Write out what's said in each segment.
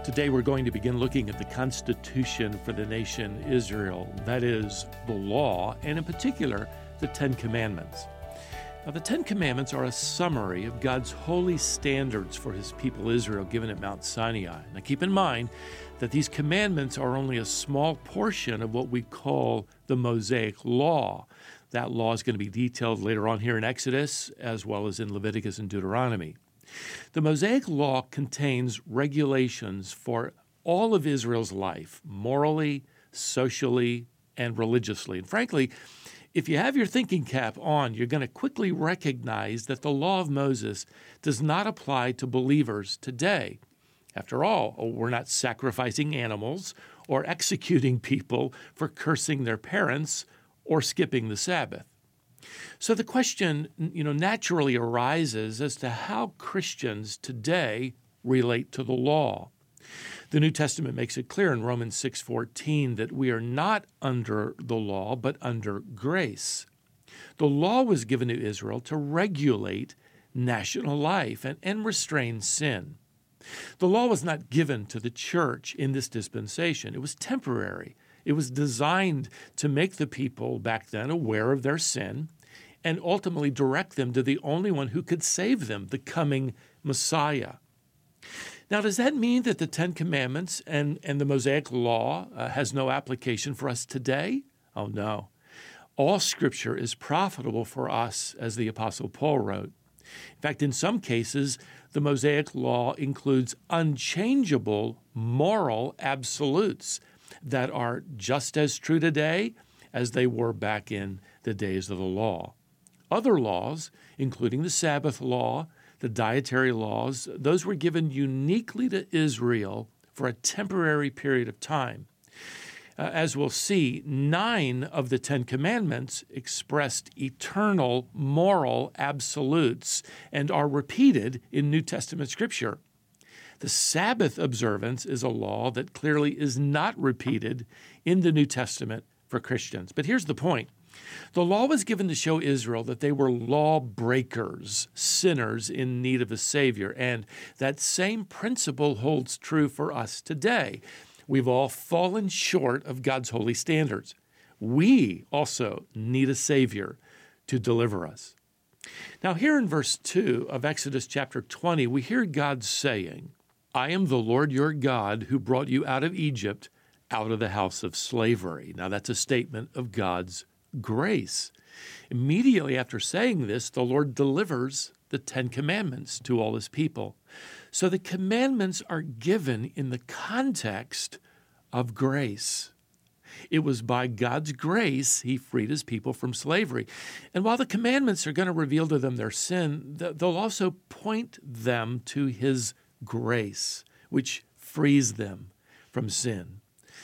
Today we're going to begin looking at the Constitution for the nation Israel, that is, the law, and in particular, the Ten Commandments. Now, the Ten Commandments are a summary of God's holy standards for His people Israel given at Mount Sinai. Now, keep in mind that these commandments are only a small portion of what we call the Mosaic Law. That law is going to be detailed later on here in Exodus, as well as in Leviticus and Deuteronomy. The Mosaic Law contains regulations for all of Israel's life, morally, socially, and religiously. And frankly, if you have your thinking cap on, you're going to quickly recognize that the law of Moses does not apply to believers today. After all, we're not sacrificing animals or executing people for cursing their parents or skipping the Sabbath. So the question, naturally arises as to how Christians today relate to the law. The New Testament makes it clear in Romans 6:14 that we are not under the law, but under grace. The law was given to Israel to regulate national life and restrain sin. The law was not given to the church in this dispensation. It was temporary. It was designed to make the people back then aware of their sin and ultimately direct them to the only one who could save them, the coming Messiah. Now, does that mean that the Ten Commandments and the Mosaic Law has no application for us today? Oh, no. All Scripture is profitable for us, as the Apostle Paul wrote. In fact, in some cases, the Mosaic Law includes unchangeable moral absolutes that are just as true today as they were back in the days of the law. Other laws, including the Sabbath law, the dietary laws, those were given uniquely to Israel for a temporary period of time. As we'll see, 9 of the 10 commandments expressed eternal moral absolutes and are repeated in New Testament Scripture. The Sabbath observance is a law that clearly is not repeated in the New Testament for Christians. But here's the point. The law was given to show Israel that they were lawbreakers, sinners in need of a Savior, and that same principle holds true for us today. We've all fallen short of God's holy standards. We also need a Savior to deliver us. Now, here in verse 2 of Exodus chapter 20, we hear God saying, "I am the Lord your God who brought you out of Egypt, out of the house of slavery." Now, that's a statement of God's grace. Immediately after saying this, the Lord delivers the 10 Commandments to all His people. So the commandments are given in the context of grace. It was by God's grace He freed His people from slavery. And while the commandments are going to reveal to them their sin, they'll also point them to His grace, which frees them from sin.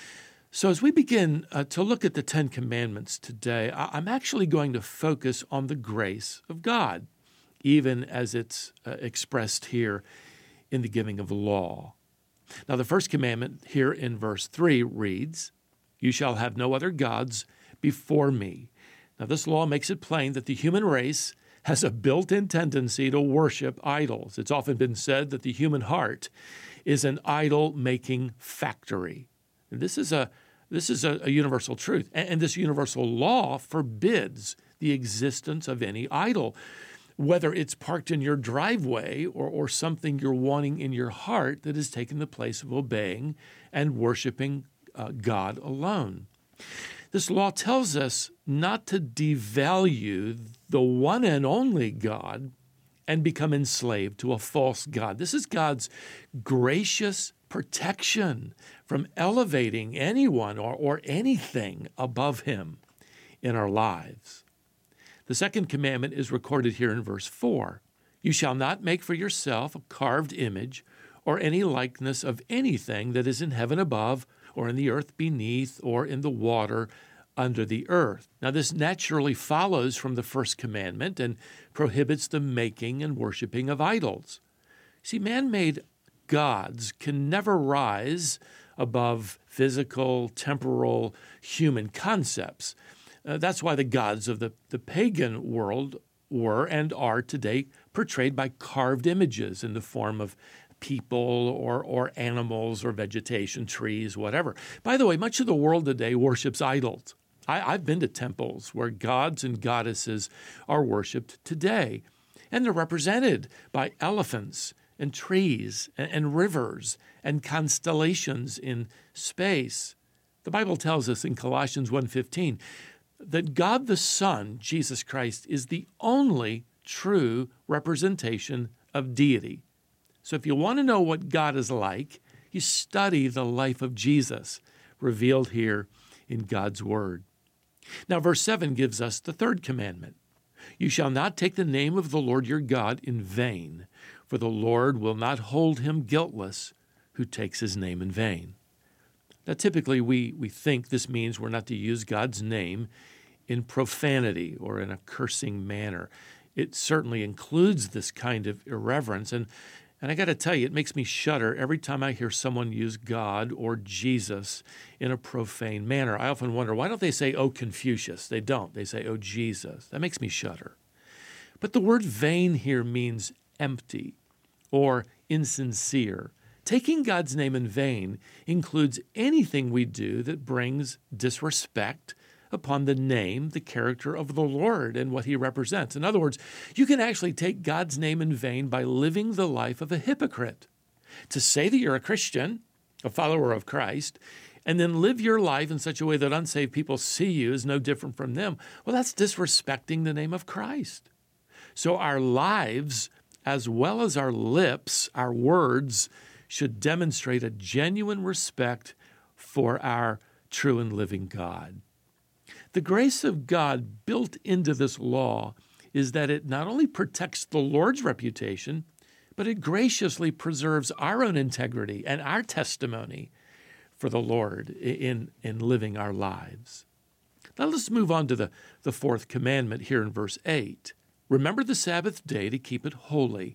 So as we begin to look at the 10 Commandments today, I'm actually going to focus on the grace of God, even as it's expressed here in the giving of the law. Now, the first commandment here in verse 3 reads, "You shall have no other gods before me." Now, this law makes it plain that the human race has a built-in tendency to worship idols. It's often been said that the human heart is an idol-making factory. And this is a universal truth. And this universal law forbids the existence of any idol, whether it's parked in your driveway or something you're wanting in your heart that has taken the place of obeying and worshiping God alone. This law tells us not to devalue the one and only God and become enslaved to a false god. This is God's gracious protection from elevating anyone or anything above Him in our lives. The second commandment is recorded here in verse 4. "You shall not make for yourself a carved image or any likeness of anything that is in heaven above or in the earth beneath or in the water under the earth." Now, this naturally follows from the first commandment and prohibits the making and worshiping of idols. See, man-made gods can never rise above physical, temporal, human concepts. That's why the gods of the pagan world were and are today portrayed by carved images in the form of people or animals or vegetation, trees, whatever. By the way, much of the world today worships idols. I've been to temples where gods and goddesses are worshiped today, and they're represented by elephants and trees and rivers and constellations in space. The Bible tells us in Colossians 1:15 that God the Son, Jesus Christ, is the only true representation of deity. So if you want to know what God is like, you study the life of Jesus revealed here in God's Word. Now, verse 7 gives us the third commandment. You shall not take the name of the Lord your God in vain, for the Lord will not hold him guiltless who takes his name in vain. Now, typically we think this means we're not to use God's name in profanity or in a cursing manner. It certainly includes this kind of irreverence, and I got to tell you, it makes me shudder every time I hear someone use God or Jesus in a profane manner. I often wonder, why don't they say, "Oh, Confucius"? They don't. They say, "Oh, Jesus." That makes me shudder. But the word vain here means empty or insincere. Taking God's name in vain includes anything we do that brings disrespect upon the name, the character of the Lord and what he represents. In other words, you can actually take God's name in vain by living the life of a hypocrite. To say that you're a Christian, a follower of Christ, and then live your life in such a way that unsaved people see you as no different from them, well, that's disrespecting the name of Christ. So our lives, as well as our lips, our words, should demonstrate a genuine respect for our true and living God. The grace of God built into this law is that it not only protects the Lord's reputation, but it graciously preserves our own integrity and our testimony for the Lord in living our lives. Now let's move on to the fourth commandment here in verse 8. Remember the Sabbath day to keep it holy.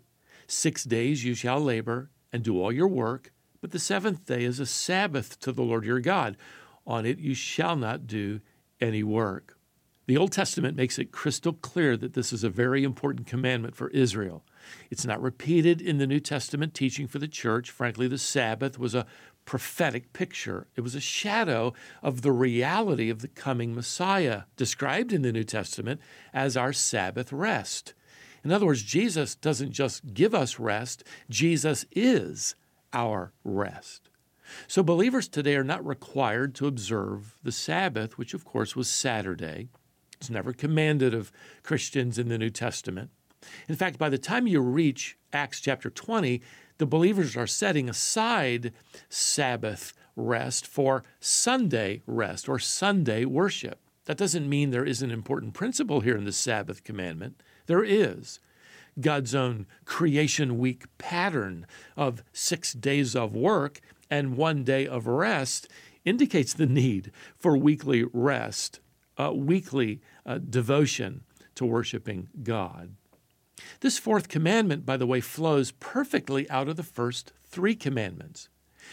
6 days you shall labor and do all your work, but the seventh day is a Sabbath to the Lord your God. On it you shall not do any work. The Old Testament makes it crystal clear that this is a very important commandment for Israel. It's not repeated in the New Testament teaching for the church. Frankly, the Sabbath was a prophetic picture. It was a shadow of the reality of the coming Messiah, described in the New Testament as our Sabbath rest. In other words, Jesus doesn't just give us rest, Jesus is our rest. So believers today are not required to observe the Sabbath, which of course was Saturday. It's never commanded of Christians in the New Testament. In fact, by the time you reach Acts chapter 20, the believers are setting aside Sabbath rest for Sunday rest or Sunday worship. That doesn't mean there isn't an important principle here in the Sabbath commandment. There is. God's own creation week pattern of 6 days of work and 1 day of rest indicates the need for weekly rest, weekly devotion to worshiping God. This fourth commandment, by the way, flows perfectly out of the first 3 commandments.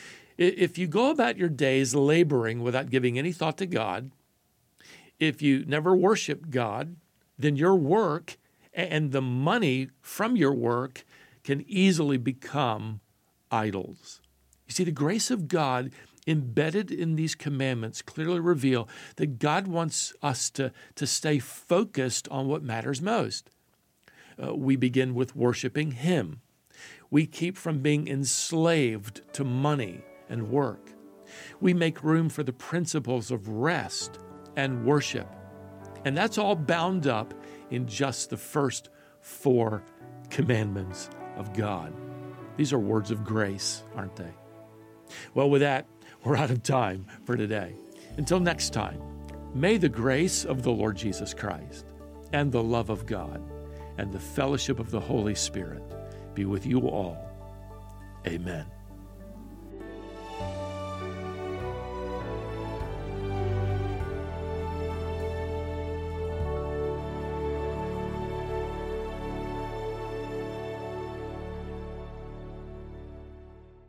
If you go about your days laboring without giving any thought to God, if you never worship God, then your work and the money from your work can easily become idols. You see, the grace of God embedded in these commandments clearly reveal that God wants us to stay focused on what matters most. We begin with worshiping Him. We keep from being enslaved to money and work. We make room for the principles of rest and worship. And that's all bound up in just the first 4 commandments of God. These are words of grace, aren't they? Well, with that, we're out of time for today. Until next time, may the grace of the Lord Jesus Christ and the love of God and the fellowship of the Holy Spirit be with you all. Amen.